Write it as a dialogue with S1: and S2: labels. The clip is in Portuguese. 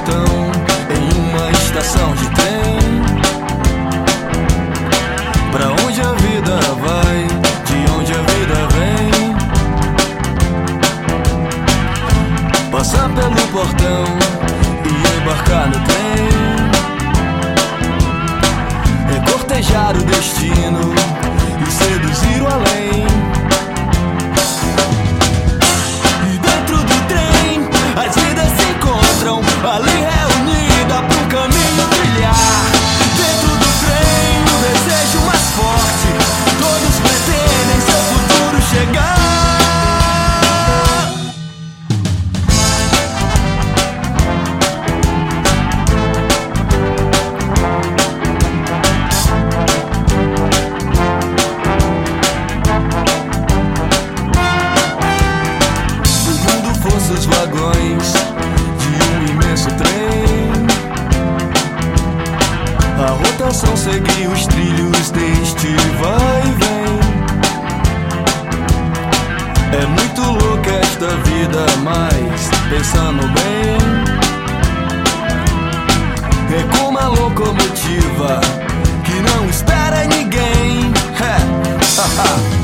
S1: portão em uma estação de trem. Pra onde a vida vai, de onde a vida vem. Passar pelo portão e embarcar no trem. É cortejar o destino e seduzir o além. E dentro do trem as vidas se encontram ali reunida pra um caminho trilhar. Dentro do trem o desejo mais forte, todos pretendem seu futuro chegar. Os vagões de um imenso trem, a rotação segue os trilhos deste vai e vem. É muito louca esta vida, mas pensando bem, é como a locomotiva que não espera ninguém.